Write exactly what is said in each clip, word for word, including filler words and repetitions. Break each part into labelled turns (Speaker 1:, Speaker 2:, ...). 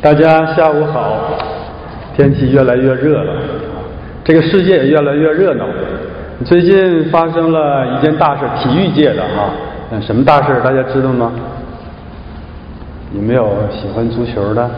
Speaker 1: 大家下午好，天气越来越热了，这个世界也越来越热闹。最近发生了一件大事，体育界的哈，嗯，什么大事大家知道吗？有没有喜欢足球的？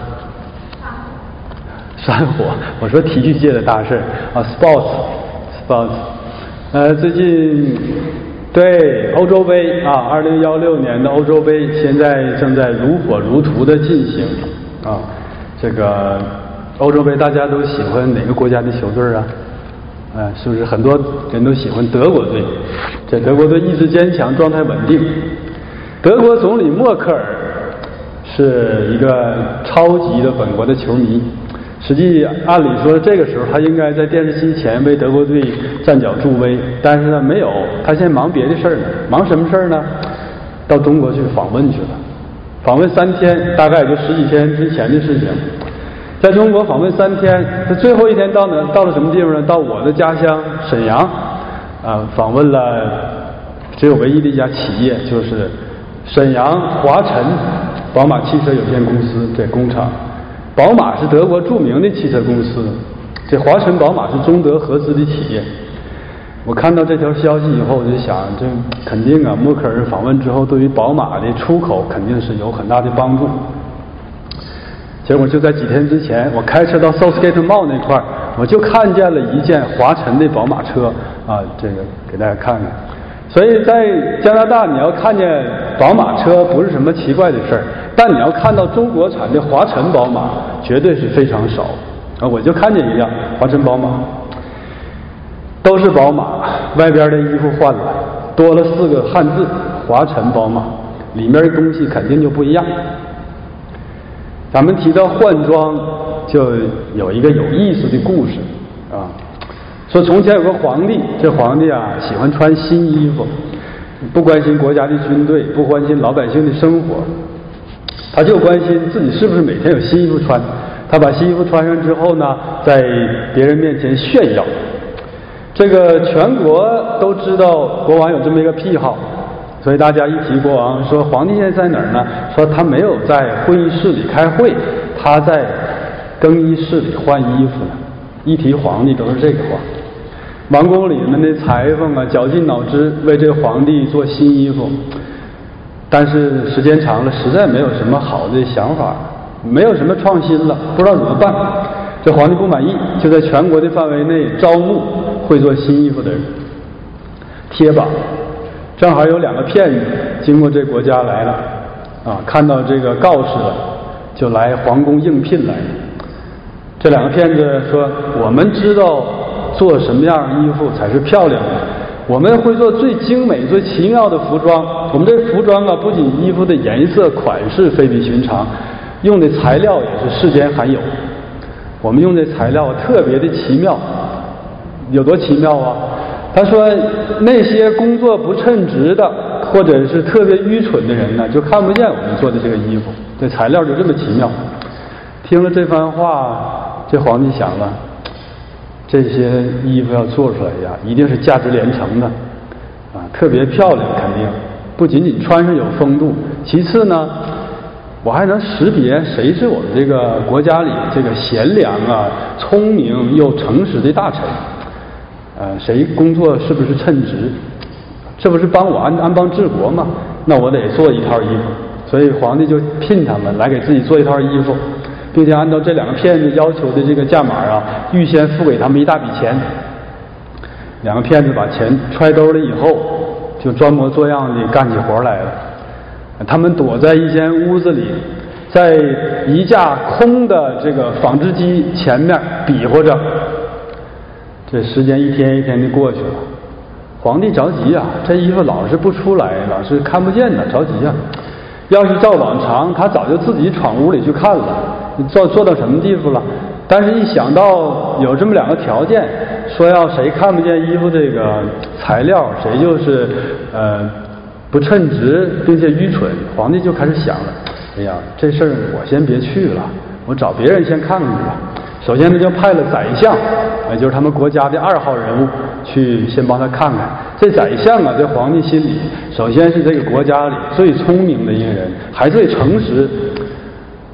Speaker 1: 山火，我说体育界的大事啊 ，sports，sports， 呃，最近对欧洲杯啊，二零一六年的欧洲杯现在正在如火如荼的进行啊。这个欧洲杯大家都喜欢哪个国家的球队啊？啊，是不是很多人都喜欢德国队？这德国队意志坚强，状态稳定。德国总理默克尔是一个超级的本国的球迷。实际按理说，这个时候他应该在电视机前为德国队站脚助威，但是呢，没有，他现在忙别的事儿呢。忙什么事儿呢？到中国去访问去了，访问三天，大概也就十几天之前的事情。在中国访问三天，他最后一天到呢，到了什么地方呢？到我的家乡沈阳，啊，访问了只有唯一的一家企业，就是沈阳华晨宝马汽车有限公司这工厂。宝马是德国著名的汽车公司，这华晨宝马是中德合资的企业。我看到这条消息以后，我就想，这肯定啊，默克尔访问之后，对于宝马的出口肯定是有很大的帮助。结果就在几天之前，我开车到 Southgate Mall 那块儿，我就看见了一件华晨的宝马车啊，这个给大家看看。所以在加拿大，你要看见宝马车不是什么奇怪的事儿，但你要看到中国产的华晨宝马，绝对是非常少啊！我就看见一辆华晨宝马，都是宝马，外边的衣服换了，多了四个汉字“华晨宝马”，里面的东西肯定就不一样。咱们提到换装，就有一个有意思的故事啊。说从前有个皇帝，这皇帝啊喜欢穿新衣服，不关心国家的军队，不关心老百姓的生活，他就关心自己是不是每天有新衣服穿。他把新衣服穿上之后呢，在别人面前炫耀。这个全国都知道国王有这么一个癖好，所以大家一提国王，说皇帝现在在哪儿呢？说他没有在会议室里开会，他在更衣室里换衣服呢。一提皇帝都是这个话。王宫里面的裁缝啊，绞尽脑汁为这个皇帝做新衣服，但是时间长了，实在没有什么好的想法，没有什么创新了，不知道怎么办。这皇帝不满意，就在全国的范围内招募会做新衣服的人，贴吧。正好有两个骗子经过这国家来了，啊，看到这个告示了，就来皇宫应聘来了。这两个骗子说：“我们知道做什么样的衣服才是漂亮的，我们会做最精美、最奇妙的服装。我们这服装啊，不仅衣服的颜色、款式非比寻常，用的材料也是世间罕有。我们用的材料特别的奇妙，有多奇妙啊？”他说：“那些工作不称职的，或者是特别愚蠢的人呢，就看不见我们做的这个衣服。这材料就这么奇妙。”听了这番话，这皇帝想了，这些衣服要做出来呀，一定是价值连城的，啊，特别漂亮，肯定不仅仅穿上有风度，其次呢，我还能识别谁是我们这个国家里这个贤良啊、聪明又诚实的大臣，呃，谁工作是不是称职？这不是帮我安安邦治国吗？那我得做一套衣服，所以皇帝就聘他们来给自己做一套衣服。并且按照这两个骗子要求的这个价码啊，预先付给他们一大笔钱。两个骗子把钱揣兜里以后，就装模作样的干起活来了。他们躲在一间屋子里，在一架空的这个纺织机前面比划着。这时间一天一天的过去了，皇帝着急啊，这衣服老是不出来，老是看不见呢，着急啊。要是照往常，他早就自己闯屋里去看了。你做做到什么地步了？但是一想到有这么两个条件，说要谁看不见衣服这个材料，谁就是呃不称职并且愚蠢，皇帝就开始想了，哎呀，这事儿我先别去了，我找别人先看看去吧。首先呢，就派了宰相，也就是他们国家的二号人物，去先帮他看看。这宰相啊，在皇帝心里，首先是这个国家里最聪明的一个人，还最诚实。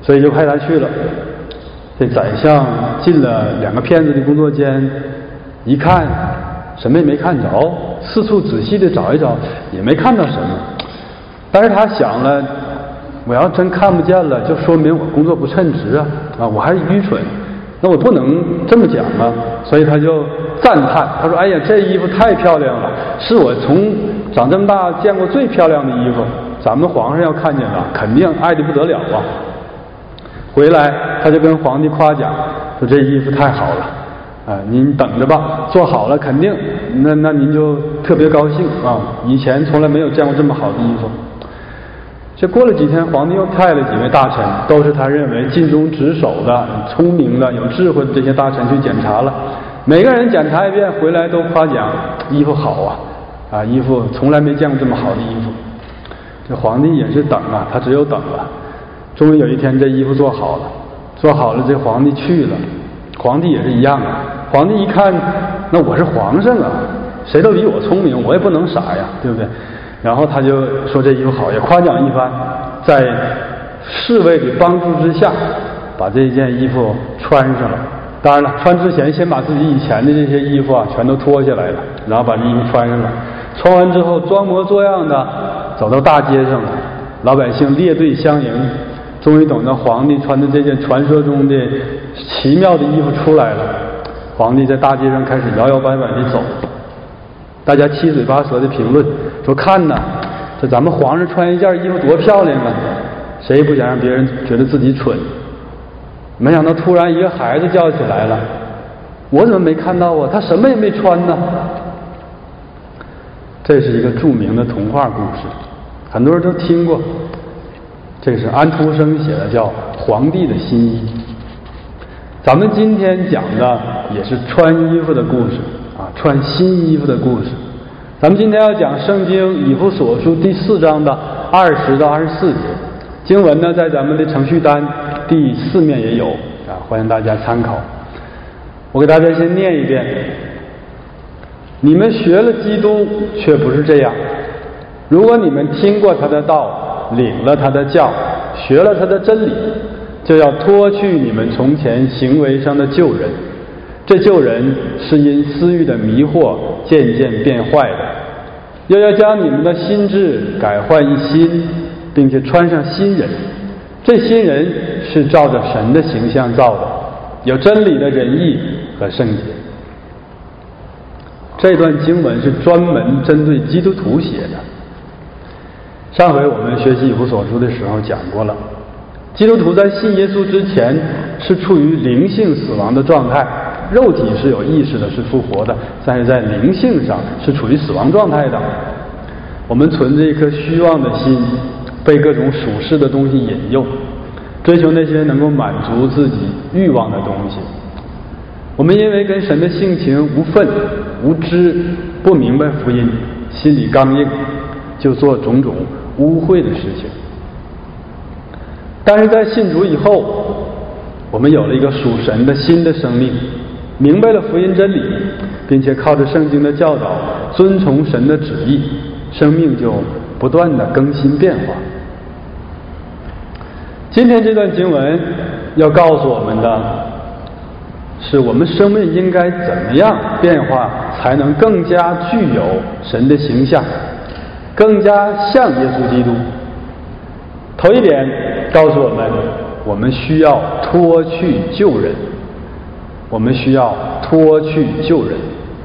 Speaker 1: 所以就派他去了。这宰相进了两个骗子的工作间，一看什么也没看着，四处仔细的找一找也没看到什么。但是他想了，我要真看不见了，就说明我工作不称职啊，啊，我还是愚蠢，那我不能这么讲啊。所以他就赞叹，他说：“哎呀，这衣服太漂亮了，是我从长这么大见过最漂亮的衣服。咱们皇上要看见了，肯定爱得不得了啊。”回来他就跟皇帝夸奖，说：“这衣服太好了，啊，您等着吧，做好了肯定，那那您就特别高兴啊！以前从来没有见过这么好的衣服。”这过了几天，皇帝又派了几位大臣，都是他认为尽忠职守的、聪明的、有智慧的这些大臣去检查了。每个人检查一遍回来都夸奖衣服好啊，啊，衣服从来没见过这么好的衣服。这皇帝也是等啊，他只有等了。终于有一天，这衣服做好了，做好了，这皇帝去了。皇帝也是一样啊，皇帝一看，那我是皇上啊，谁都比我聪明，我也不能傻呀，对不对？然后他就说这衣服好，也夸奖一番，在侍卫的帮助之下，把这件衣服穿上了。当然了，穿之前先把自己以前的这些衣服啊全都脱下来了，然后把这衣服穿上了。穿完之后，装模作样的走到大街上了，老百姓列队相迎。终于等到皇帝穿的这件传说中的奇妙的衣服出来了，皇帝在大街上开始摇摇摆摆地走。大家七嘴八舌的评论说：“看呐，这咱们皇上穿一件衣服多漂亮啊！谁也不想让别人觉得自己蠢。”没想到突然一个孩子叫起来了：“我怎么没看到啊？他什么也没穿呢！”这是一个著名的童话故事，很多人都听过。这是安徒生写的，叫《皇帝的新衣》。咱们今天讲的也是穿衣服的故事啊，穿新衣服的故事。咱们今天要讲圣经以弗所书第四章的二十到二十四节，经文呢在咱们的程序单第四面也有啊，欢迎大家参考。我给大家先念一遍：你们学了基督，却不是这样。如果你们听过他的道，领了他的教，学了他的真理，就要脱去你们从前行为上的旧人。这旧人是因私欲的迷惑渐渐变坏的，又要将你们的心智改换一新，并且穿上新人。这新人是照着神的形象造的，有真理的仁义和圣洁。这段经文是专门针对基督徒写的。上回我们学习以弗所书的时候讲过了，基督徒在信耶稣之前是处于灵性死亡的状态，肉体是有意识的，是复活的，但是在灵性上是处于死亡状态的。我们存着一颗虚妄的心，被各种属世的东西引诱，追求那些能够满足自己欲望的东西。我们因为跟神的性情无分、无知，不明白福音，心里刚硬，就做种种污秽的事情。但是在信主以后，我们有了一个属神的新的生命，明白了福音真理，并且靠着圣经的教导遵从神的旨意，生命就不断的更新变化。今天这段经文要告诉我们的是，我们生命应该怎么样变化，才能更加具有神的形象，更加像耶稣基督。头一点告诉我们，我们需要脱去旧人，我们需要脱去旧人。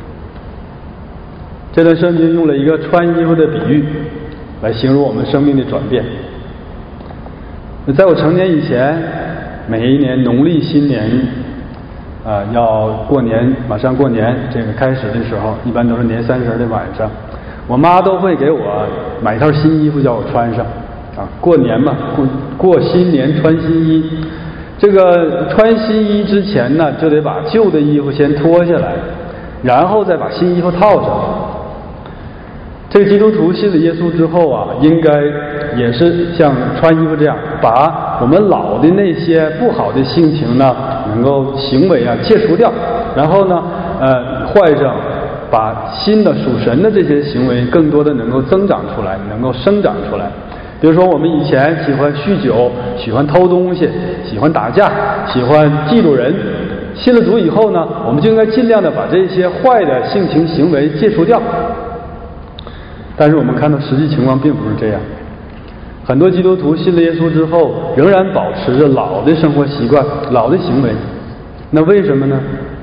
Speaker 1: 这段圣经用了一个穿衣服的比喻来形容我们生命的转变。在我成年以前，每一年农历新年啊、呃，要过年，马上过年这个开始的时候，一般都是年三十的晚上，我妈都会给我买一套新衣服叫我穿上啊，过年嘛，过过新年穿新衣。这个穿新衣之前呢，就得把旧的衣服先脱下来，然后再把新衣服套上。这个基督徒信了耶稣之后啊，应该也是像穿衣服这样，把我们老的那些不好的性情呢，能够行为啊戒除掉，然后呢，呃，换上把新的属神的这些行为，更多的能够增长出来，能够生长出来。 比如说我们以前喜欢酗酒，喜欢偷东西，喜欢打架，喜欢嫉妒人，信了主以后呢，我们就应该尽量的把这些坏的性情行为戒除掉。但是我们看到实际情况并不是这样，很多基督徒信了耶稣之后，仍然保持着老的生活习惯、老的行为。那为什么呢？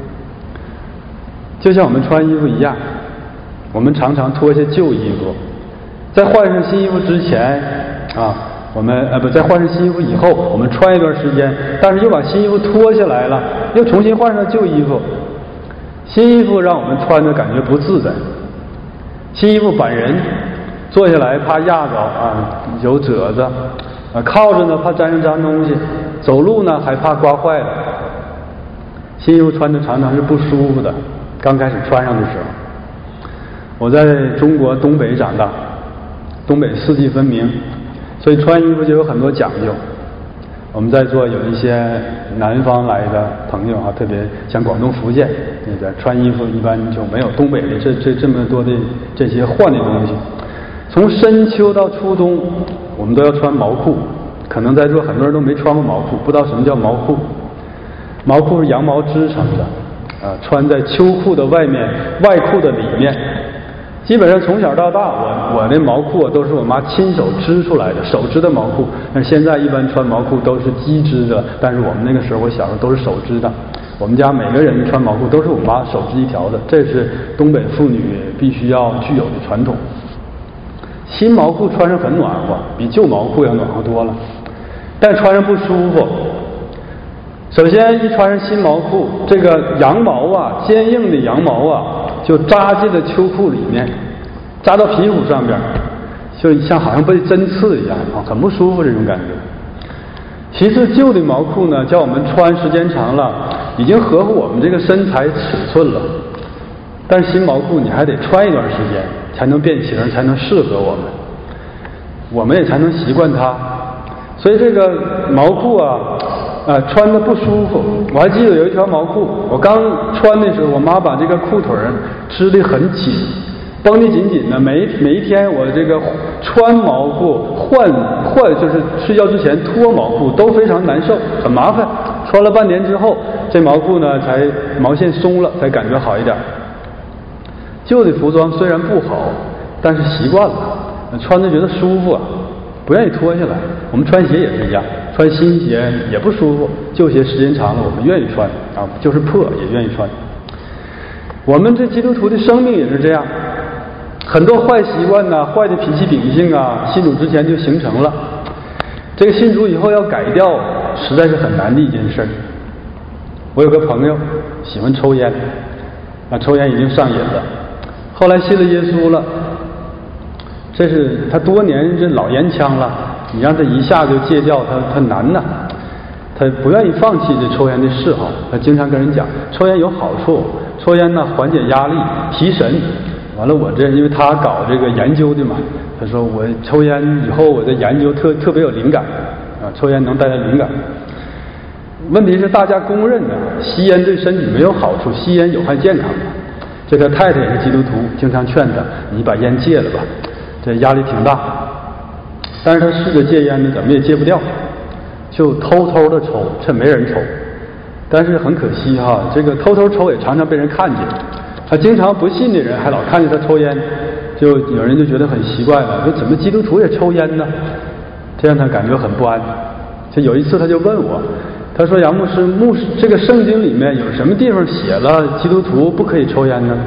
Speaker 1: 就像我们穿衣服一样，我们常常脱下旧衣服，在换上新衣服之前啊，我们呃不在换上新衣服以后，我们穿一段时间，但是又把新衣服脱下来了，又重新换上旧衣服。新衣服让我们穿着感觉不自在，新衣服板人，坐下来怕压着啊有褶子，啊靠着呢怕沾上脏东西，走路呢还怕刮坏了。新衣服穿着常常是不舒服的，刚开始穿上的时候。我在中国东北长大，东北四季分明，所以穿衣服就有很多讲究。我们在座有一些南方来的朋友啊，特别像广东、福建那边穿衣服一般就没有东北的这这这么多的这些换的东西。从深秋到初冬，我们都要穿毛裤，可能在座很多人都没穿过毛裤，不知道什么叫毛裤。毛裤是羊毛织成的，啊，穿在秋裤的外面，外裤的里面。基本上从小到大，我我的毛裤都是我妈亲手织出来的，手织的毛裤。但是现在一般穿毛裤都是机织的，但是我们那个时候，我小时候都是手织的。我们家每个人穿毛裤都是我妈手织一条的，这是东北妇女必须要具有的传统。新毛裤穿上很暖和，比旧毛裤要暖和多了，但穿上不舒服。首先一穿上新毛裤，这个羊毛啊，坚硬的羊毛啊，就扎进了秋裤里面，扎到皮肤上边，就像好像被针刺一样啊，很不舒服这种感觉。其次，旧的毛裤呢，叫我们穿时间长了，已经合乎我们这个身材尺寸了。但是新毛裤你还得穿一段时间，才能变形，才能适合我们，我们也才能习惯它。所以这个毛裤啊。呃，穿的不舒服。我还记得有一条毛裤，我刚穿的时候，我妈把这个裤腿织得很紧，绷得紧紧的。每每一天我这个穿毛裤、换换就是睡觉之前脱毛裤都非常难受，很麻烦。穿了半年之后，这毛裤呢才毛线松了，才感觉好一点。旧的服装虽然不好，但是习惯了，穿着觉得舒服啊，不愿意脱下来。我们穿鞋也是一样。穿新鞋也不舒服，旧鞋时间长了我们愿意穿啊，就是破也愿意穿。我们这基督徒的生命也是这样，很多坏习惯呐、坏的脾气秉性啊，信主之前就形成了。这个信主以后要改掉，实在是很难的一件事。我有个朋友喜欢抽烟，啊，抽烟已经上瘾了，后来信了耶稣了，这是他多年这老烟枪了。你让他一下就戒掉，他他难呐，他不愿意放弃这抽烟的嗜好。他经常跟人讲，抽烟有好处，抽烟呢缓解压力、提神。完了，我这因为他搞这个研究的嘛，他说我抽烟以后我的研究特特别有灵感啊，抽烟能带来灵感。问题是大家公认的，吸烟对身体没有好处，吸烟有害健康。这个太太也是基督徒，经常劝他，你把烟戒了吧，这压力挺大。但是他试着戒烟呢，怎么也戒不掉，就偷偷的抽，趁没人抽。但是很可惜哈，这个偷偷抽也常常被人看见。他经常不信的人还老看见他抽烟，就有人就觉得很奇怪了，说怎么基督徒也抽烟呢？这让他感觉很不安。就有一次他就问我，他说杨牧师，牧师这个圣经里面有什么地方写了基督徒不可以抽烟呢？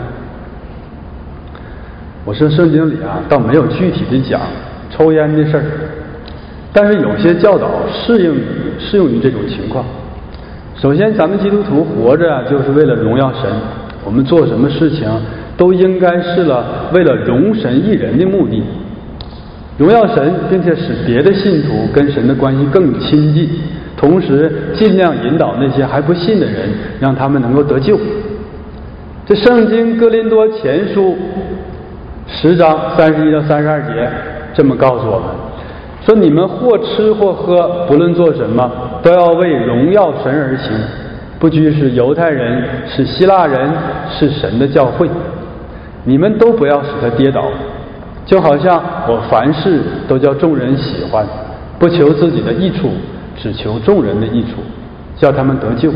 Speaker 1: 我说圣经里啊，倒没有具体的讲抽烟的事儿，但是有些教导适应适用于这种情况。首先，咱们基督徒活着啊，就是为了荣耀神，我们做什么事情都应该是了为了荣神益人的目的，荣耀神，并且使别的信徒跟神的关系更亲近，同时尽量引导那些还不信的人，让他们能够得救。这圣经哥林多前书十章三十一到三十二节这么告诉我们，说你们或吃或喝，不论做什么，都要为荣耀神而行，不拘是犹太人，是希腊人，是神的教会，你们都不要使他跌倒。 就好像我凡事都叫众人喜欢，不求自己的益处，只求众人的益处，叫他们得救。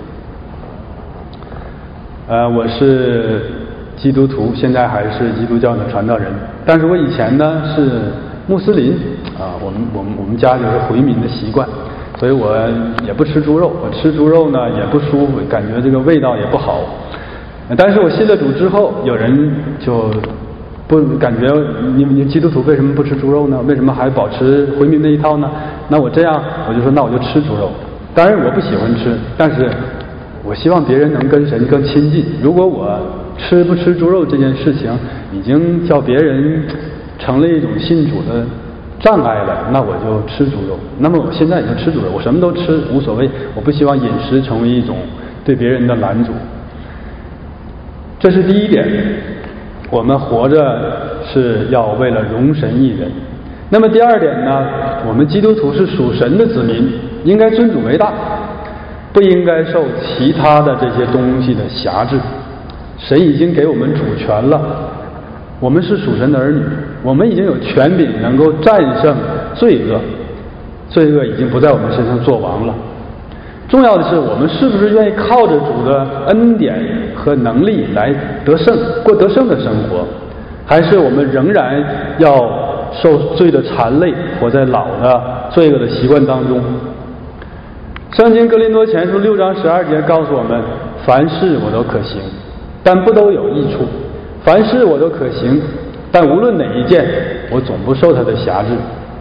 Speaker 1: 呃，我是基督徒，现在还是基督教的传道人，但是我以前呢是穆斯林啊，我们我们我们家就是回民的习惯，所以我也不吃猪肉，我吃猪肉呢也不舒服，感觉这个味道也不好。但是我信了主之后，有人就不感觉你你基督徒为什么不吃猪肉呢？为什么还保持回民那一套呢？那我这样我就说，那我就吃猪肉。当然我不喜欢吃，但是我希望别人能跟神更亲近。如果我吃不吃猪肉这件事情已经叫别人成了一种信主的障碍了，那我就吃猪肉。那么我现在也就吃猪肉，我什么都吃无所谓，我不希望饮食成为一种对别人的拦阻。这是第一点，我们活着是要为了荣神益人。那么第二点呢，我们基督徒是属神的子民，应该尊主为大，不应该受其他的这些东西的辖制。神已经给我们主权了，我们是属神的儿女，我们已经有权柄能够战胜罪恶，罪恶已经不在我们身上作王了。重要的是，我们是不是愿意靠着主的恩典和能力来得胜，过得胜的生活，还是我们仍然要受罪的缠累，活在老的罪恶的习惯当中？圣经哥林多前书六章十二节告诉我们，凡事我都可行，但不都有益处；凡事我都可行，但无论哪一件，我总不受它的辖制。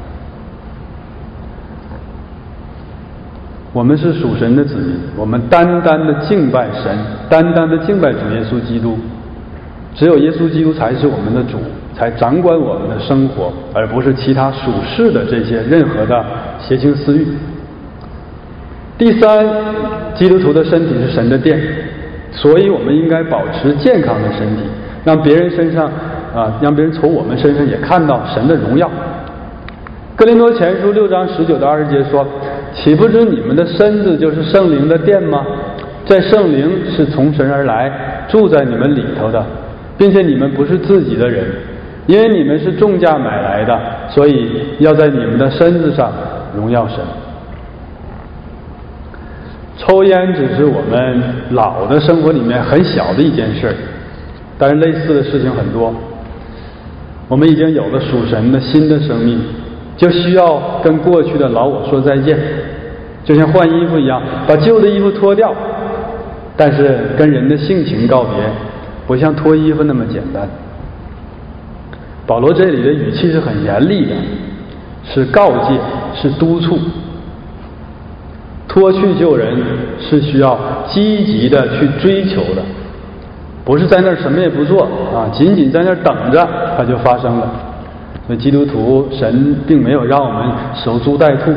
Speaker 1: 我们是属神的子民，我们单单的敬拜神，单单的敬拜主耶稣基督。只有耶稣基督才是我们的主，才掌管我们的生活，而不是其他属世的这些任何的邪情私欲。第三，基督徒的身体是神的殿，所以我们应该保持健康的身体，让别人身上啊，让别人从我们身上也看到神的荣耀。哥林多前书六章十九到二十节说，岂不知你们的身子就是圣灵的殿吗？这圣灵是从神而来，住在你们里头的，并且你们不是自己的人，因为你们是重价买来的，所以要在你们的身子上荣耀神。抽烟只是我们老的生活里面很小的一件事，但是类似的事情很多。我们已经有了属神的新的生命，就需要跟过去的老我说再见，就像换衣服一样，把旧的衣服脱掉，但是跟人的性情告别，不像脱衣服那么简单。保罗这里的语气是很严厉的，是告诫，是督促。脱去旧人是需要积极的去追求的，不是在那儿什么也不做啊，仅仅在那儿等着它就发生了。所以基督徒，神并没有让我们守株待兔。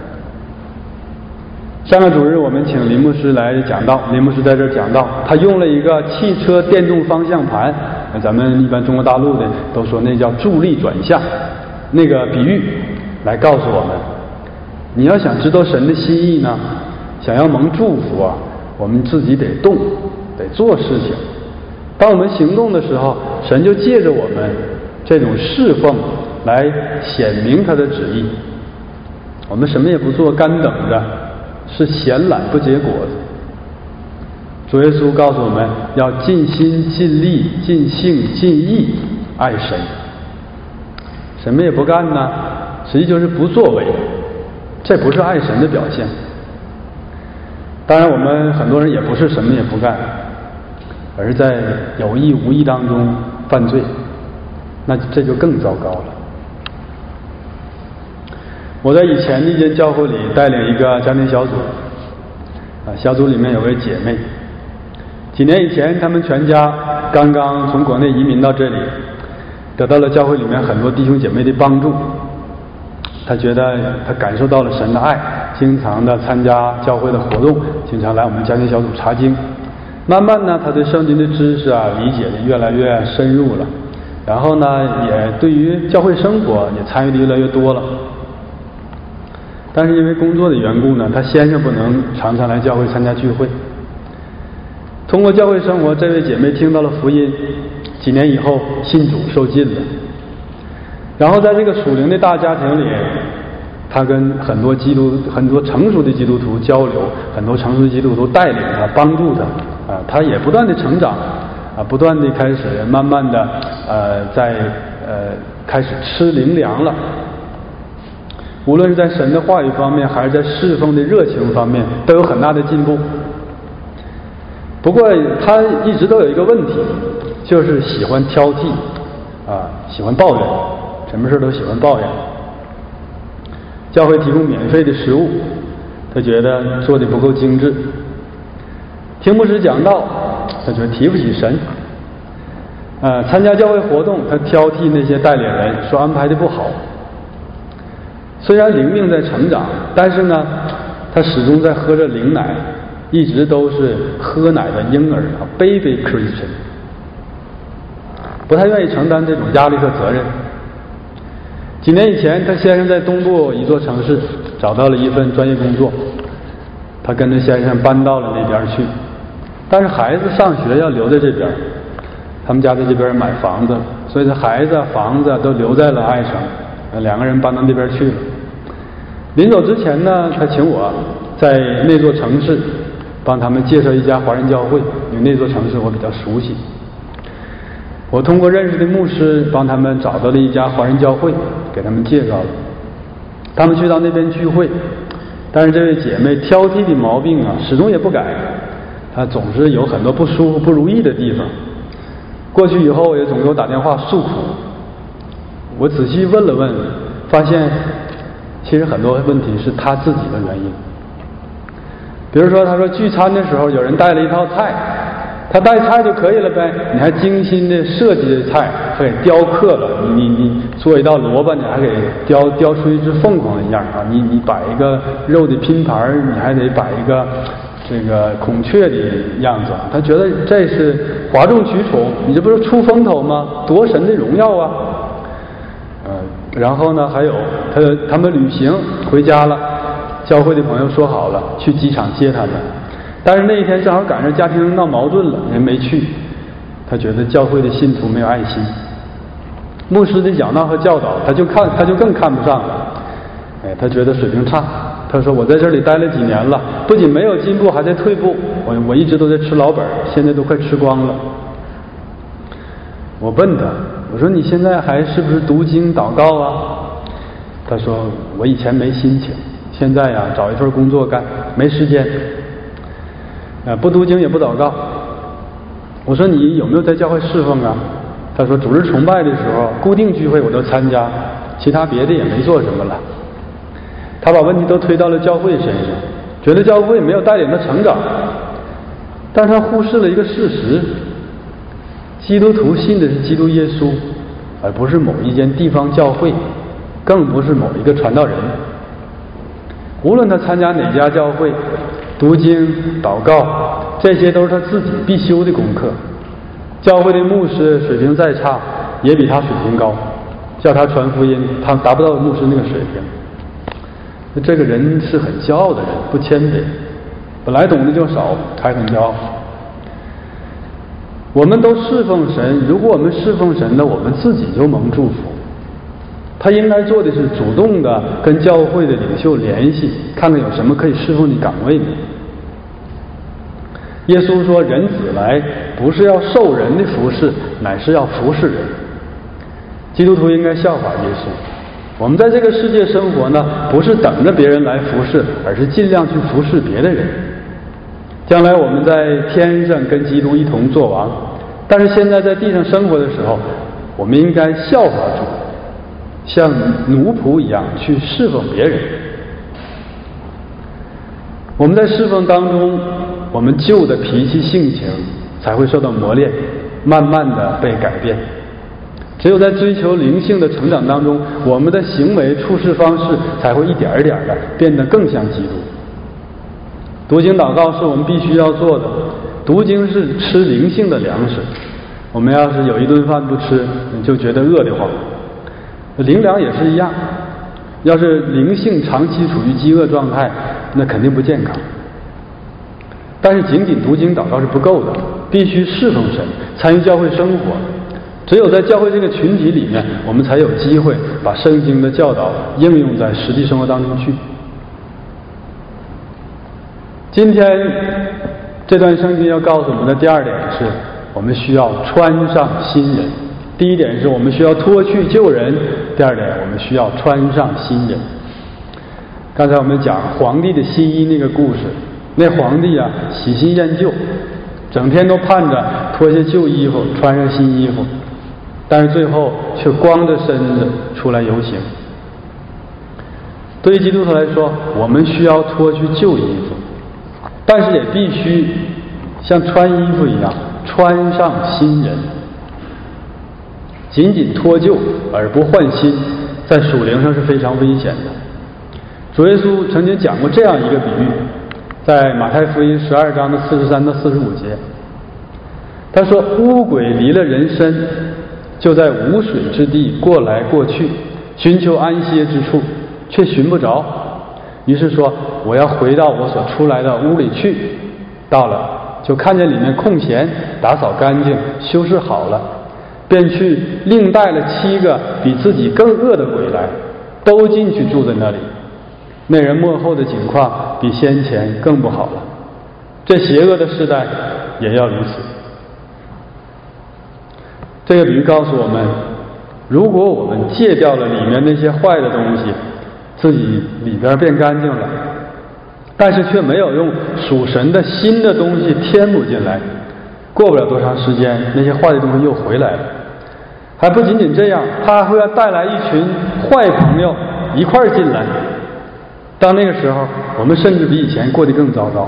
Speaker 1: 上个主日我们请林牧师来讲道，林牧师在这儿讲道，他用了一个汽车电动方向盘，咱们一般中国大陆的都说那叫助力转向，那个比喻来告诉我们，你要想知道神的心意呢，想要蒙祝福啊，我们自己得动，得做事情。当我们行动的时候，神就借着我们这种侍奉来显明他的旨意。我们什么也不做，干等着，是闲懒不结果子。主耶稣告诉我们要尽心尽力尽性尽意爱神，什么也不干呢，实际就是不作为，这不是爱神的表现。当然我们很多人也不是什么也不干，而是在有意无意当中犯罪，那这就更糟糕了。我在以前一间教会里带领一个家庭小组，啊，小组里面有位姐妹，几年以前他们全家刚刚从国内移民到这里，得到了教会里面很多弟兄姐妹的帮助，她觉得她感受到了神的爱，经常的参加教会的活动，经常来我们家庭小组查经。慢慢呢，她对圣经的知识啊理解的越来越深入了，然后呢也对于教会生活也参与的越来越多了。但是因为工作的缘故呢，她先生不能常常来教会参加聚会。通过教会生活，这位姐妹听到了福音，几年以后信主受浸了。 然后在这个属灵的大家庭里，他跟很多基督很多成熟的基督徒交流，很多成熟的基督徒带领他帮助他啊，他也不断的成长啊，不断的开始慢慢的呃在呃开始吃灵粮了。无论是在神的话语方面，还是在侍奉的热情方面，都有很大的进步。不过他一直都有一个问题，就是喜欢挑剔啊，喜欢抱怨，什么事都喜欢抱怨。教会提供免费的食物，他觉得做的不够精致；听牧师讲道，他觉得提不起神。呃，参加教会活动，他挑剔那些带领人，说安排的不好。虽然灵命在成长，但是呢，他始终在喝着灵奶，一直都是喝奶的婴儿 ，baby Christian， 不太愿意承担这种压力和责任。几年以前，他先生在东部一座城市找到了一份专业工作，他跟着先生搬到了那边去，但是孩子上学要留在这边，他们家在这边买房子，所以这孩子房子都留在了爱城，两个人搬到那边去了。临走之前呢，他请我在那座城市帮他们介绍一家华人教会，因为那座城市我比较熟悉。我通过认识的牧师帮他们找到了一家华人教会，给他们介绍了。他们去到那边聚会，但是这位姐妹挑剔的毛病啊，始终也不改，她总是有很多不舒服、不如意的地方。过去以后也总给我打电话诉苦。我仔细问了问，发现其实很多问题是她自己的原因。比如说，她说聚餐的时候有人带了一套菜，他带菜就可以了呗，你还精心的设计的菜，还给雕刻了，你你你做一道萝卜，你还给雕雕出一只凤凰一样啊，你你摆一个肉的拼盘，你还得摆一个这个孔雀的样子。他觉得这是哗众取宠，你这不是出风头吗？夺神的荣耀啊！呃，然后呢，还有他他们旅行回家了，教会的朋友说好了去机场接他们。但是那一天正好赶上家庭闹矛盾了，人没去。他觉得教会的信徒没有爱心，牧师的讲道和教导，他就看他就更看不上了。哎，他觉得水平差。他说：“我在这里待了几年了，不仅没有进步，还在退步。我我一直都在吃老本，现在都快吃光了。”我问他，我说：“你现在还是不是读经祷告啊？”他说：“我以前没心情，现在呀找一份工作干，没时间。啊，不读经也不祷告。”我说：“你有没有在教会侍奉啊？”他说：“主日崇拜的时候，固定聚会我都参加，其他别的也没做什么了。”他把问题都推到了教会身上，觉得教会没有带领他成长，但是他忽视了一个事实：基督徒信的是基督耶稣，而不是某一间地方教会，更不是某一个传道人。无论他参加哪家教会，读经、祷告，这些都是他自己必修的功课。教会的牧师水平再差，也比他水平高，叫他传福音，他达不到牧师那个水平。这个人是很骄傲的人，不谦卑，本来懂得就少，还很骄傲。我们都侍奉神，如果我们侍奉神了，我们自己就蒙祝福。他应该做的是主动的跟教会的领袖联系，看看有什么可以侍奉的岗位呢？耶稣说：“人子来不是要受人的服侍，乃是要服侍人。”基督徒应该效法耶稣。我们在这个世界生活呢，不是等着别人来服侍，而是尽量去服侍别的人。将来我们在天上跟基督一同作王，但是现在在地上生活的时候，我们应该效法主，像奴仆一样去侍奉别人。我们在侍奉当中，我们旧的脾气性情才会受到磨练，慢慢的被改变。只有在追求灵性的成长当中，我们的行为处事方式才会一点一点的变得更像基督。读经祷告是我们必须要做的，读经是吃灵性的粮食。我们要是有一顿饭不吃，你就觉得饿得慌。灵粮也是一样，要是灵性长期处于饥饿状态，那肯定不健康。但是仅仅读经祷告是不够的，必须侍奉神，参与教会生活。 只有在教会这个群体里面，我们才有机会把圣经的教导应用在实际生活当中去。今天这段圣经要告诉我们的第二点是，我们需要穿上新人。第一点是我们需要脱去旧人，第二点我们需要穿上新人。刚才我们讲皇帝的新衣那个故事，那皇帝啊喜新厌旧，整天都盼着脱下旧衣服穿上新衣服，但是最后却光着身子出来游行。对于基督徒来说，我们需要脱去旧衣服，但是也必须像穿衣服一样穿上新人。仅仅脱旧而不换新，在属灵上是非常危险的。主耶稣曾经讲过这样一个比喻，在马太福音十二章的四十三到四十五节，他说：污鬼离了人身，就在无水之地过来过去，寻求安歇之处，却寻不着。于是说：我要回到我所出来的屋里去。到了，就看见里面空闲，打扫干净，修饰好了，便去另带了七个比自己更恶的鬼来，都进去住在那里。那人末后的景况比先前更不好了。这邪恶的世代也要如此。这个比喻告诉我们，如果我们戒掉了里面那些坏的东西，自己里边变干净了，但是却没有用属神的新的东西填补进来，过不了多长时间，那些坏的东西又回来了。还不仅仅这样，他还会要带来一群坏朋友一块儿进来。到那个时候，我们甚至比以前过得更糟糕。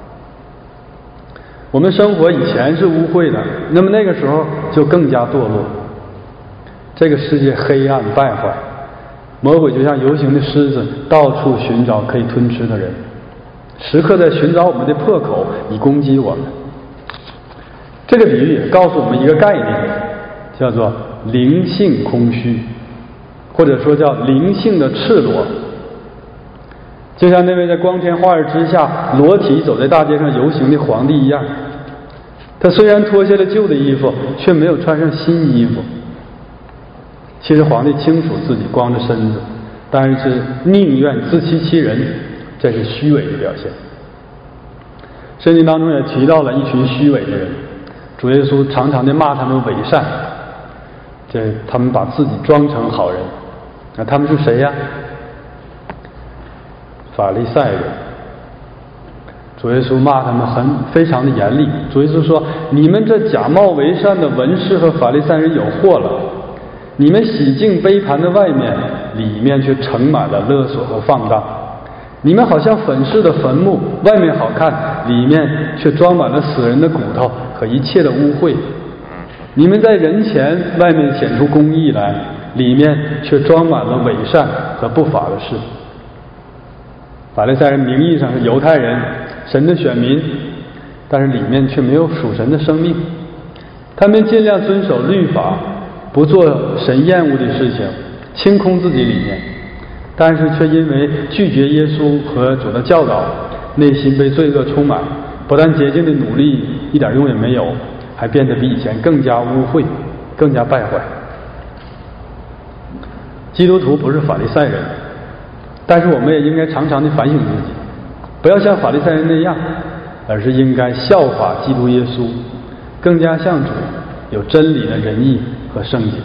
Speaker 1: 我们生活以前是污秽的，那么那个时候就更加堕落。这个世界黑暗败坏，魔鬼就像游行的狮子，到处寻找可以吞吃的人，时刻在寻找我们的破口以攻击我们。这个比喻也告诉我们一个概念，叫做灵性空虚，或者说叫灵性的赤裸。就像那位在光天化日之下裸体走在大街上游行的皇帝一样，他虽然脱下了旧的衣服，却没有穿上新衣服。其实皇帝清楚自己光着身子，但是宁愿自欺欺人，这是虚伪的表现。圣经当中也提到了一群虚伪的人，主耶稣常常的骂他们伪善，这他们把自己装成好人。那他们是谁呀？法利赛人。主耶稣骂他们很非常的严厉。主耶稣说：你们这假冒为善的文士和法利赛人有祸了，你们洗净杯盘的外面，里面却盛满了勒索和放荡。你们好像粉饰的坟墓，外面好看，里面却装满了死人的骨头和一切的污秽。你们在人前外面显出公义来，里面却装满了伪善和不法的事。法利赛人名义上是犹太人，神的选民，但是里面却没有属神的生命。他们尽量遵守律法，不做神厌恶的事情，清空自己里面，但是却因为拒绝耶稣和主的教导，内心被罪恶充满，不但洁净的努力一点用也没有，还变得比以前更加污秽，更加败坏。基督徒不是法利赛人，但是我们也应该常常的反省自己，不要像法利赛人那样，而是应该效法基督耶稣，更加像主，有真理的仁义和圣洁。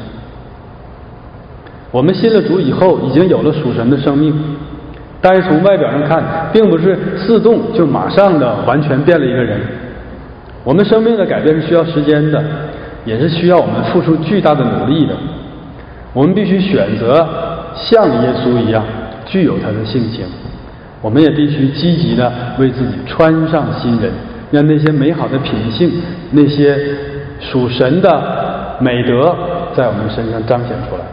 Speaker 1: 我们信了主以后，已经有了属神的生命，但是从外表上看，并不是自动就马上的完全变了一个人。我们生命的改变是需要时间的，也是需要我们付出巨大的努力的。我们必须选择像耶稣一样具有他的性情，我们也必须积极的为自己穿上新人，让那些美好的品性，那些属神的美德在我们身上彰显出来。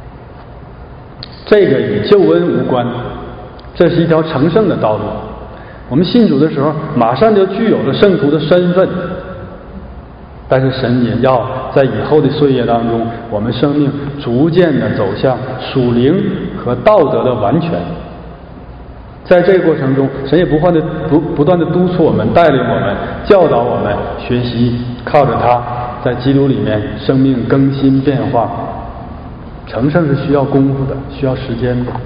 Speaker 1: 这个与救恩无关，这是一条成圣的道路。我们信主的时候马上就具有了圣徒的身份，但是神也要在以后的岁月当中，我们生命逐渐的走向属灵和道德的完全。在这个过程中，神也不断的不不断的督促我们，带领我们，教导我们，学习靠着他在基督里面生命更新变化。成圣是需要功夫的，需要时间的。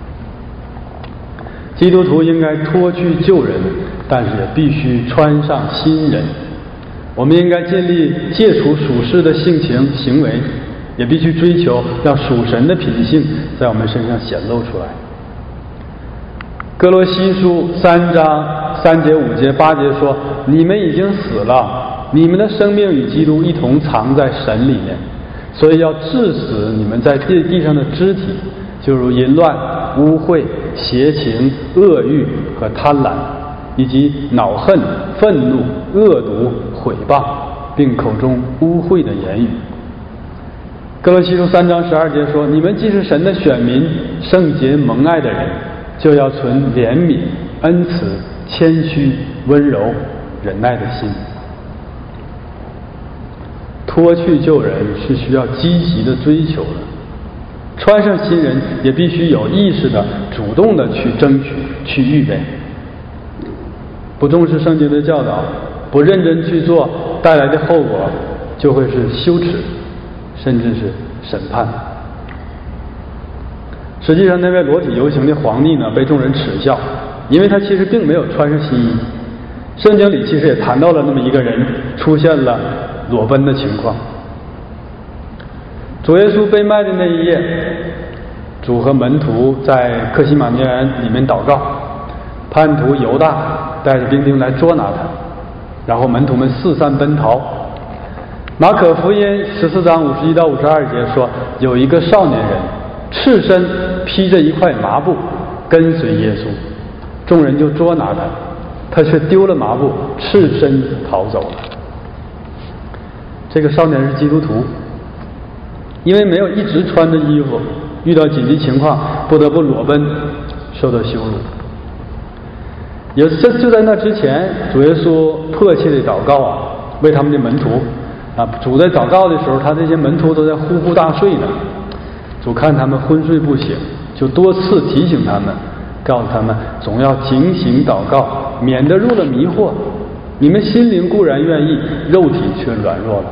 Speaker 1: 基督徒应该脱去旧人，但是也必须穿上新人。我们应该尽力戒除属世的性情行为，也必须追求让属神的品性在我们身上显露出来。哥罗西书三章三节五节八节说，你们已经死了，你们的生命与基督一同藏在神里面，所以要治死你们在地地上的肢体，就如淫乱、污秽、邪情、恶欲和贪婪，以及恼恨、愤怒、恶毒、毁谤，并口中污秽的言语。哥罗西书三章十二节说，你们既是神的选民，圣洁蒙爱的人，就要存怜悯、恩慈、谦虚、温柔、忍耐的心。脱去旧人是需要积极的追求的，穿上新人也必须有意识的、主动的去争取、去预备。不重视圣经的教导，不认真去做，带来的后果就会是羞耻，甚至是审判。实际上，那位裸体游行的皇帝呢，被众人耻笑，因为他其实并没有穿上新衣。圣经里其实也谈到了那么一个人出现了裸奔的情况。主耶稣被卖的那一夜，主和门徒在客西马尼园里面祷告，叛徒犹大带着兵丁来捉拿他，然后门徒们四散奔逃。马可福音十四章五十一到五十二节说，有一个少年人赤身披着一块麻布跟随耶稣，众人就捉拿他，他却丢了麻布，赤身逃走了。这个少年是基督徒，因为没有一直穿着衣服，遇到紧急情况不得不裸奔，受到羞辱。也就就在那之前，主耶稣迫切的祷告啊，为他们的门徒啊。主在祷告的时候，他这些门徒都在呼呼大睡呢。主看他们昏睡不醒，就多次提醒他们，告诉他们总要警醒祷告，免得入了迷惑。你们心灵固然愿意，肉体却软弱了。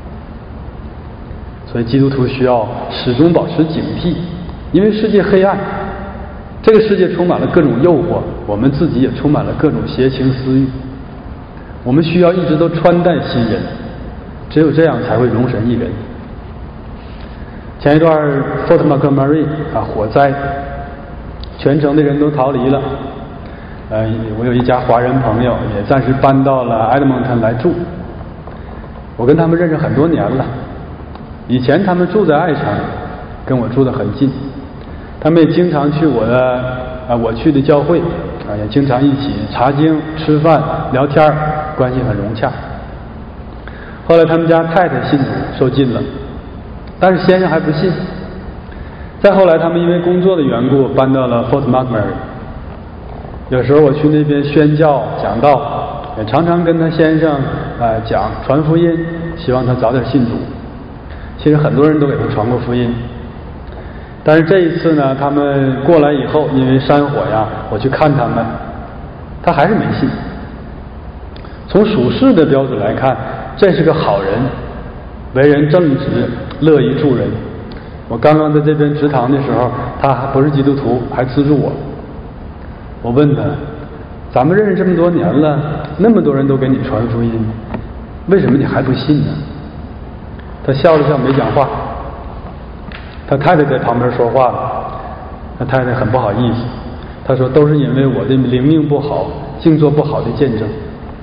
Speaker 1: 所以基督徒需要始终保持警惕，因为世界黑暗，这个世界充满了各种诱惑，我们自己也充满了各种邪情私欲。我们需要一直都穿戴新人，只有这样才会容神一人。前一段 Fort McMurray 啊火灾，全城的人都逃离了。呃，我有一家华人朋友也暂时搬到了埃德蒙顿来住，我跟他们认识很多年了。以前他们住在爱城，跟我住得很近，他们也经常去我的啊我去的教会啊，也经常一起查经、吃饭、聊天，关系很融洽。后来他们家太太信主受浸了，但是先生还不信。再后来他们因为工作的缘故搬到了 Fort McMurray， 有时候我去那边宣教讲道，也常常跟他先生呃讲传福音，希望他早点信主。其实很多人都给他传过福音，但是这一次呢，他们过来以后，因为山火呀，我去看他们，他还是没信。从属世的标准来看，这是个好人，为人正直，乐于助人。我刚刚在这边植堂的时候，他还不是基督徒，还资助我。我问他，咱们认识这么多年了，那么多人都给你传福音，为什么你还不信呢？他笑了笑，没讲话。他太太在旁边说话了，他太太很不好意思，他说都是因为我的灵命不好，净做不好的见证。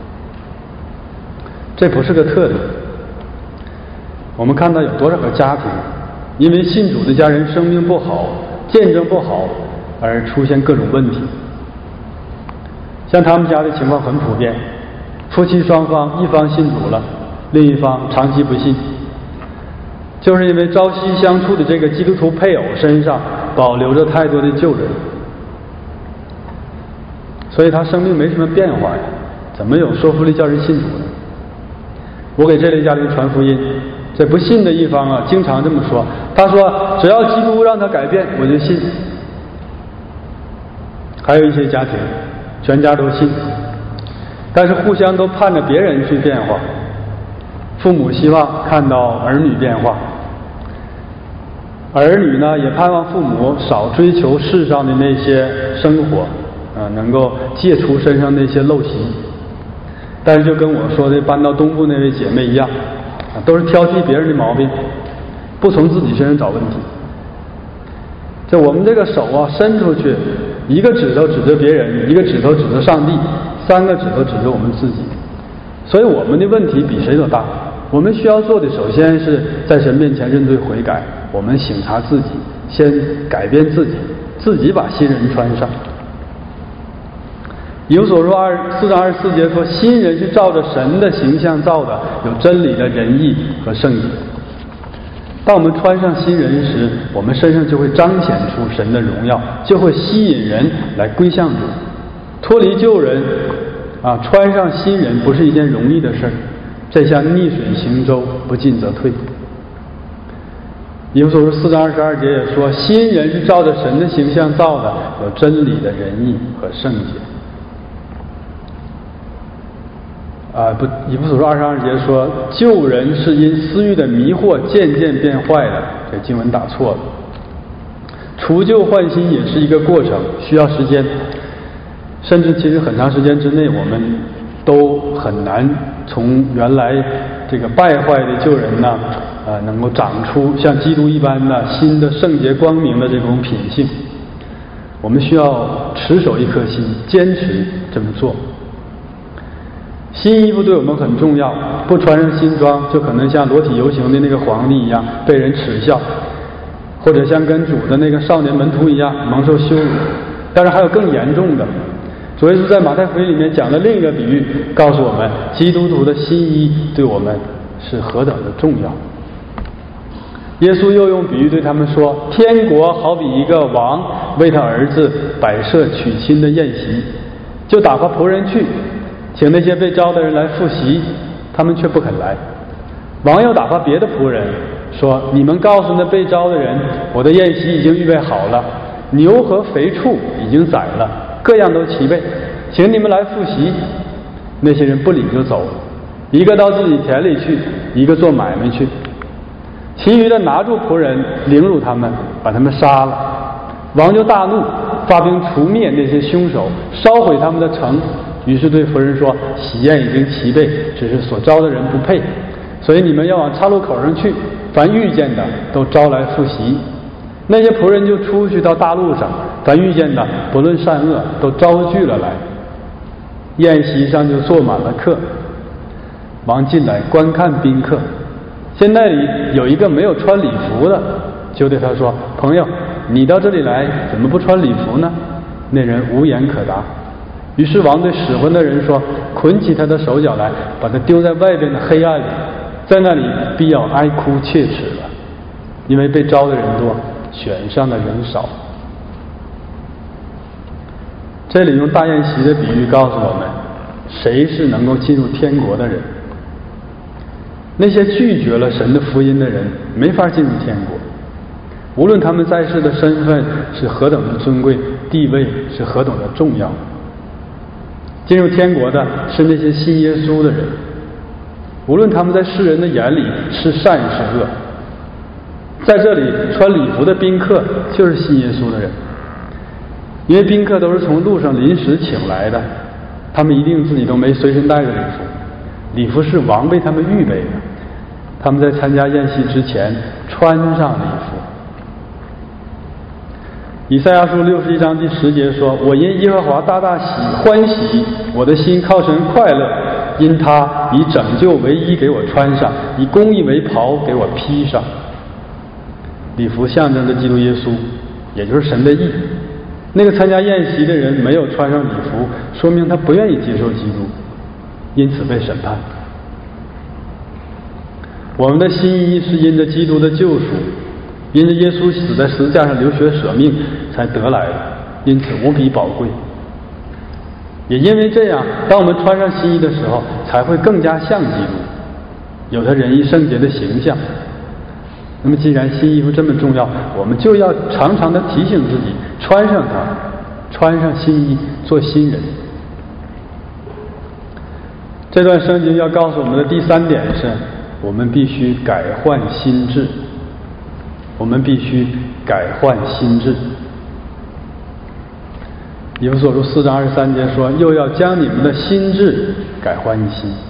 Speaker 1: 这不是个特例，我们看到有多少个家庭因为信主的家人生命不好，见证不好而出现各种问题。像他们家的情况很普遍，夫妻双方一方信主了，另一方长期不信，就是因为朝夕相处的这个基督徒配偶身上保留着太多的旧人，所以他生命没什么变化呀，怎么有说服力叫人信主呢？我给这类家庭传福音，这不信的一方啊，经常这么说，他说只要基督让他改变，我就信。还有一些家庭全家都信，但是互相都盼着别人去变化。 父母希望看到儿女变化，儿女呢也盼望父母少追求世上的那些生活，啊、呃，能够戒除身上那些陋习。但是就跟我说的搬到东部那位姐妹一样，啊，都是挑剔别人的毛病，不从自己身上找问题。就我们这个手啊伸出去，一个指头指着别人，一个指头指着上帝，三个指头指着我们自己。所以我们的问题比谁都大。我们需要做的，首先是在神面前认罪悔改，我们省察自己，先改变自己，自己把新人穿上。以弗所书二四章二十四节说，新人是照着神的形象造的，有真理的仁义和圣洁。当我们穿上新人时，我们身上就会彰显出神的荣耀，就会吸引人来归向主。脱离旧人啊，穿上新人不是一件容易的事儿，这像逆水行舟，不进则退。以弗所书四章二十二节也说，新人是照着神的形象造的，有真理的仁义和圣洁。啊，不，以弗所书二十二节说，旧人是因私欲的迷惑渐渐变坏的，这经文打错了。除旧换新也是一个过程，需要时间，甚至其实很长时间之内，我们都很难从原来这个败坏的旧人呢，呃，能够长出像基督一般的新的圣洁光明的这种品性。我们需要持守一颗心，坚持这么做。新衣服对我们很重要，不穿上新装，就可能像裸体游行的那个皇帝一样被人耻笑，或者像跟主的那个少年门徒一样蒙受羞辱。但是还有更严重的，主耶稣在马太福音里面讲了另一个比喻，告诉我们基督徒的新衣对我们是何等的重要。耶稣又用比喻对他们说，天国好比一个王为他儿子摆设娶亲的宴席，就打发仆人去请那些被招的人来赴席，他们却不肯来。王又打发别的仆人说，你们告诉那被招的人，我的宴席已经预备好了，牛和肥畜已经宰了，各样都齐备，请你们来赴席。那些人不领就走了，一个到自己田里去，一个做买卖去。其余的拿住仆人，凌辱他们，把他们杀了。王就大怒，发兵除灭那些凶手，烧毁他们的城。于是对仆人说，喜宴已经齐备，只是所招的人不配，所以你们要往岔路口上去，凡遇见的都招来赴席。那些仆人就出去到大路上，凡遇见的不论善恶都招聚了来。宴席上就坐满了客。王进来观看宾客，现在里有一个没有穿礼服的，就对他说，朋友，你到这里来怎么不穿礼服呢？那人无言可答。于是王对使唤的人说，捆起他的手脚来，把他丢在外边的黑暗里，在那里必要哀哭切齿了，因为被招的人多，选上的人少。这里用大宴席的比喻告诉我们，谁是能够进入天国的人。那些拒绝了神的福音的人没法进入天国，无论他们在世的身份是何等的尊贵，地位是何等的重要。进入天国的是那些信耶稣的人，无论他们在世人的眼里是善是恶。在这里穿礼服的宾客就是信耶稣的人，因为宾客都是从路上临时请来的，他们一定自己都没随身带着礼服，礼服是王为他们预备的，他们在参加宴席之前穿上礼服。以赛亚书六十一章第十节说，我因耶和华大大喜欢喜，我的心靠神快乐，因他以拯救为衣给我穿上，以公义为袍给我披上。礼服象征着基督耶稣，也就是神的义。那个参加宴席的人没有穿上礼服，说明他不愿意接受基督，因此被审判。我们的新衣是因着基督的救赎，因着耶稣死在十字架上流血舍命才得来的，因此无比宝贵。也因为这样，当我们穿上新衣的时候，才会更加像基督，有他仁义圣洁的形象。那么既然新衣服这么重要，我们就要常常的提醒自己，穿上它，穿上新衣，做新人。这段圣经要告诉我们的第三点是， 我们必须改换心智。我们必须改换心智。以弗所书四章二十三节说，又要将你们的心智改换一新。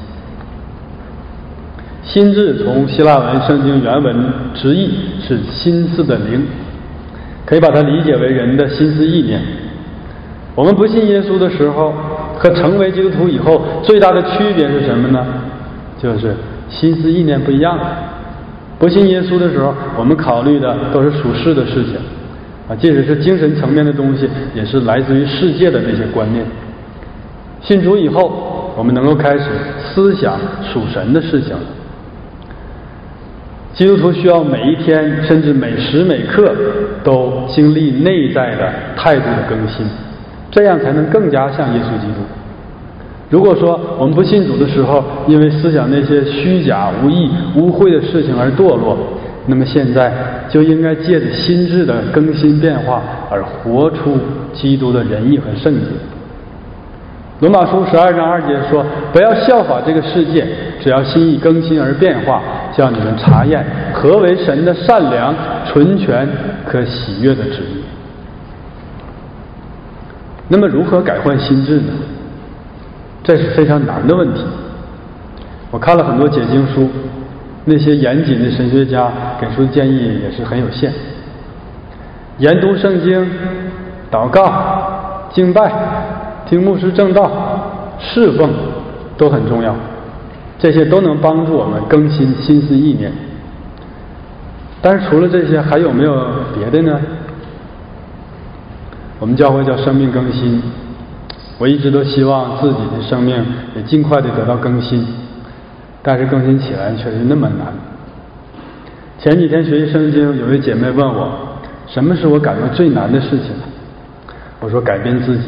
Speaker 1: 心智从希腊文圣经原文直译是心思的灵，可以把它理解为人的心思意念。我们不信耶稣的时候和成为基督徒以后最大的区别是什么呢？就是心思意念不一样了。不信耶稣的时候，我们考虑的都是属世的事情啊，即使是精神层面的东西，也是来自于世界的这些观念。信主以后，我们能够开始思想属神的事情了。基督徒需要每一天，甚至每时每刻都经历内在的态度的更新，这样才能更加像耶稣基督。如果说我们不信主的时候，因为思想那些虚假、无益、污秽的事情而堕落，那么现在就应该借着心智的更新变化而活出基督的仁义和圣洁。罗马书十二章二节说，不要效法这个世界，只要心意更新而变化，叫你们查验何为神的善良、纯全、可喜悦的旨意。那么如何改换心智呢？这是非常难的问题。我看了很多解经书，那些严谨的神学家给出的建议也是很有限。研读圣经、祷告、敬拜、听牧师正道、侍奉都很重要，这些都能帮助我们更新心思意念。但是除了这些，还有没有别的呢？我们教会叫生命更新，我一直都希望自己的生命也尽快的得到更新，但是更新起来却是那么难。前几天学习圣经，有位姐妹问我，什么是我感到最难的事情？我说改变自己。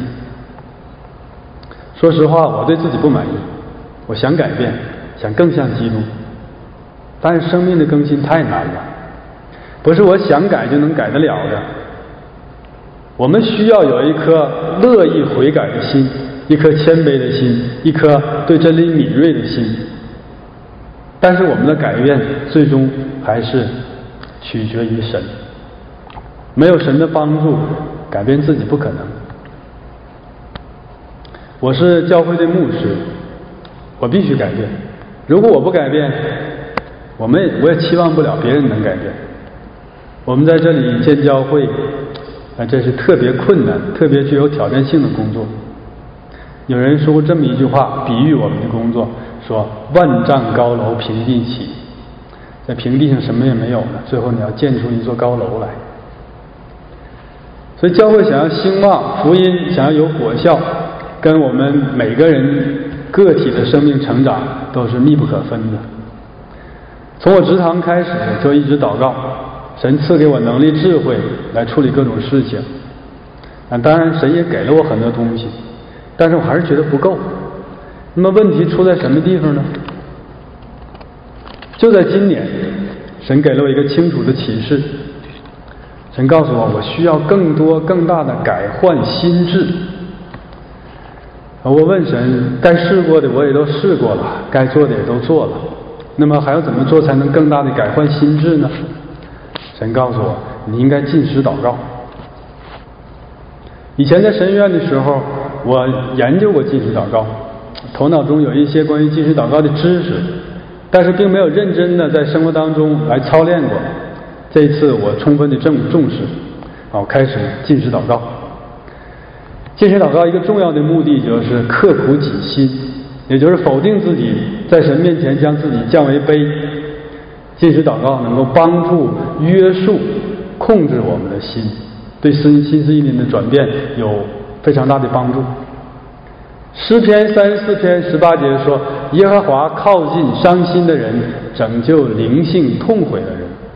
Speaker 1: 说实话，我对自己不满意，我想改变，想更像基督，但是生命的更新太难了，不是我想改就能改得了的。我们需要有一颗乐意悔改的心，一颗谦卑的心，一颗对真理敏锐的心。但是我们的改变最终还是取决于神，没有神的帮助，改变自己不可能。我是教会的牧师，我必须改变。如果我不改变，我们我也期望不了别人能改变。我们在这里建教会啊，这是特别困难、特别具有挑战性的工作。有人说过这么一句话，比喻我们的工作，说万丈高楼平地起，在平地上什么也没有了，最后你要建出一座高楼来。所以教会想要兴旺，福音想要有果效，跟我们每个人个体的生命成长都是密不可分的。从我职堂开始就一直祷告，神赐给我能力智慧来处理各种事情。啊，当然神也给了我很多东西，但是我还是觉得不够。那么问题出在什么地方呢？就在今年，神给了我一个清楚的启示。神告诉我，我需要更多更大的改换心智。我问神，该试过的我也都试过了，该做的也都做了，那么还要怎么做才能更大的改换心智呢？神告诉我，你应该禁食祷告。以前在神院的时候，我研究过禁食祷告，头脑中有一些关于禁食祷告的知识，但是并没有认真的在生活当中来操练过。这一次我充分的重重视，我开始禁食祷告。禁食祷告一个重要的目的就是刻苦己心，也就是否定自己，在神面前将自己降为卑。禁食祷告能够帮助约束控制我们的心，对心心思意念的转变有非常大的帮助。诗篇三十四篇十八节说，耶和华靠近伤心的人，拯救灵性痛悔的人。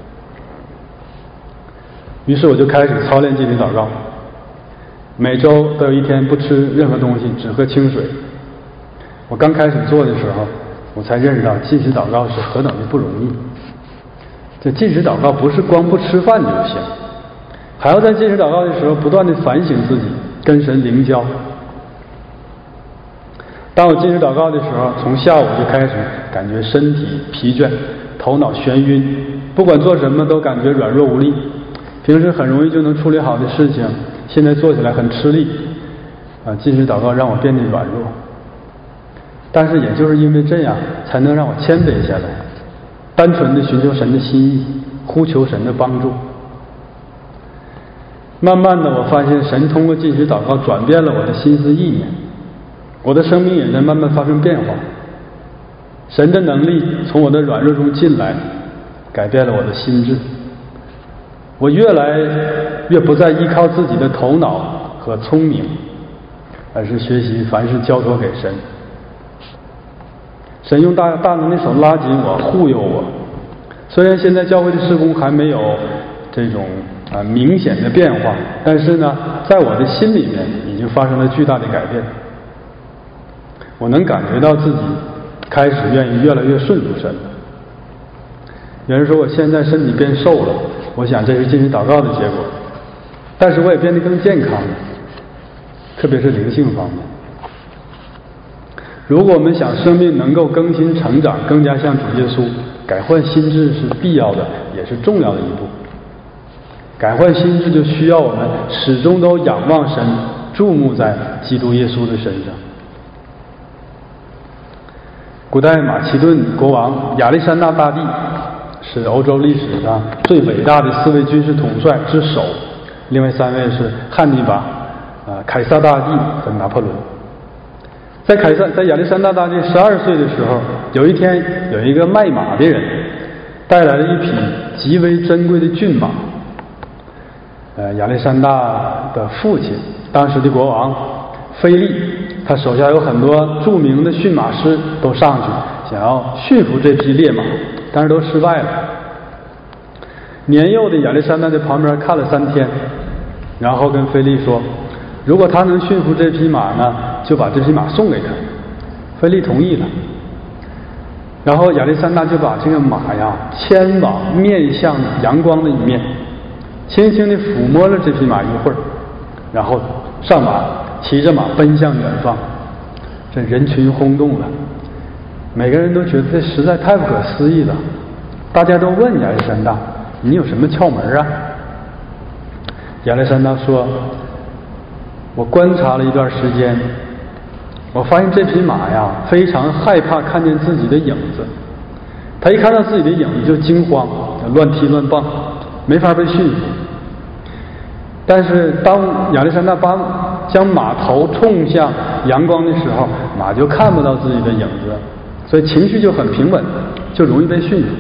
Speaker 1: 于是我就开始操练禁食祷告，每周都有一天不吃任何东西，只喝清水。我刚开始做的时候，我才认识到禁食祷告是何等的不容易。这禁食祷告不是光不吃饭就行，还要在禁食祷告的时候不断的反省自己，跟神灵交。 当我进食祷告的时候，从下午就开始感觉身体疲倦，头脑眩晕，不管做什么都感觉软弱无力。平时很容易就能处理好的事情，现在做起来很吃力。啊，进食祷告让我变得软弱。但是也就是因为这样，才能让我谦卑下来，单纯的寻求神的心意，呼求神的帮助。慢慢的，我发现神通过进食祷告转变了我的心思意念，我的生命也在慢慢发生变化。神的能力从我的软弱中进来，改变了我的心智。我越来越不再依靠自己的头脑和聪明，而是学习凡事交托给神。神用大大能的手拉紧我，护佑我。虽然现在教会的事工还没有这种啊明显的变化，但是呢，在我的心里面已经发生了巨大的改变。我能感觉到自己开始愿意越来越顺服神了。有人说我现在身体变瘦了，我想这是进行祷告的结果，但是我也变得更健康了，特别是灵性方面。如果我们想生命能够更新成长，更加像主耶稣，改换心智是必要的，也是重要的一步。改换心智就需要我们始终都仰望神，注目在基督耶稣的身上。古代马其顿国王亚历山大大帝是欧洲历史上最伟大的四位军事统帅之首，另外三位是汉尼拔、啊凯撒大帝和拿破仑。在凯撒在亚历山大大帝十二岁的时候，有一天有一个卖马的人带来了一匹极为珍贵的骏马。呃，亚历山大的父亲，当时的国王腓力，他手下有很多著名的驯马师，都上去想要驯服这匹烈马，但是都失败了。年幼的亚历山大在旁边看了三天，然后跟腓力说，如果他能驯服这匹马呢，就把这匹马送给他。腓力同意了，然后亚历山大就把这个马呀牵往面向阳光的一面，轻轻地抚摸了这匹马一会儿，然后上马，骑着马奔向远方。这人群轰动了，每个人都觉得这实在太不可思议了。大家都问亚历山大，你有什么窍门啊？亚历山大说，我观察了一段时间，我发现这匹马呀非常害怕看见自己的影子，他一看到自己的影子就惊慌，乱踢乱蹦，没法被驯服。但是当亚历山大把将马头冲向阳光的时候，马就看不到自己的影子，所以情绪就很平稳，就容易被驯服。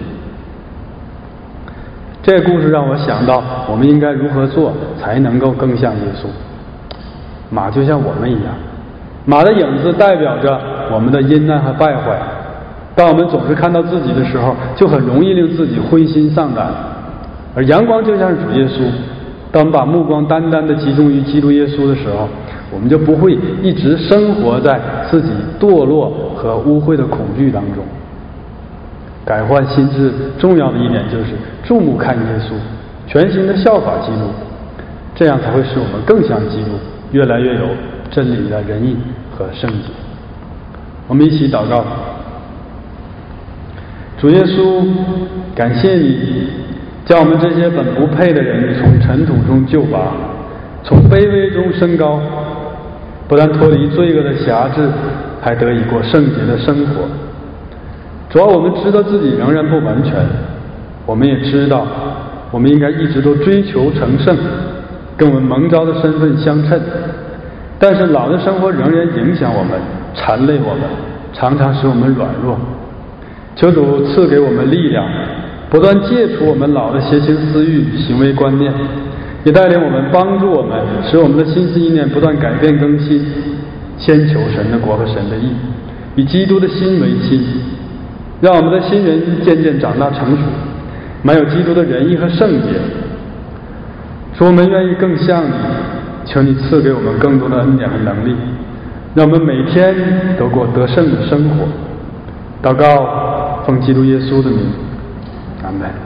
Speaker 1: 这个故事让我想到，我们应该如何做才能够更像耶稣。马就像我们一样，马的影子代表着我们的阴暗和败坏。当我们总是看到自己的时候，就很容易令自己灰心丧胆。而阳光就像是主耶稣，当我们把目光单单的集中于基督耶稣的时候，我们就不会一直生活在自己堕落和污秽的恐惧当中。改换心智重要的一点就是注目看耶稣，全心的效法基督，这样才会使我们更像基督，越来越有真理的仁义和圣洁。我们一起祷告。主耶稣，感谢你将我们这些本不配的人从尘土中救拔，从卑微中升高，不但脱离罪恶的辖制，还得以过圣洁的生活。主要我们知道自己仍然不完全，我们也知道我们应该一直都追求成圣，跟我们蒙召的身份相称。但是老的生活仍然影响我们，缠累我们，常常使我们软弱。求主赐给我们力量，不断戒除我们老的邪情私欲、行为观念，也带领我们，帮助我们，使我们的心思意念不断改变更新，先求神的国和神的义，以基督的心为心，让我们的新人渐渐长大成熟，满有基督的仁义和圣洁。使我们愿意更像你，求你赐给我们更多的恩典和能力，让我们每天都过得胜的生活。祷告，奉基督耶稣的名，阿们。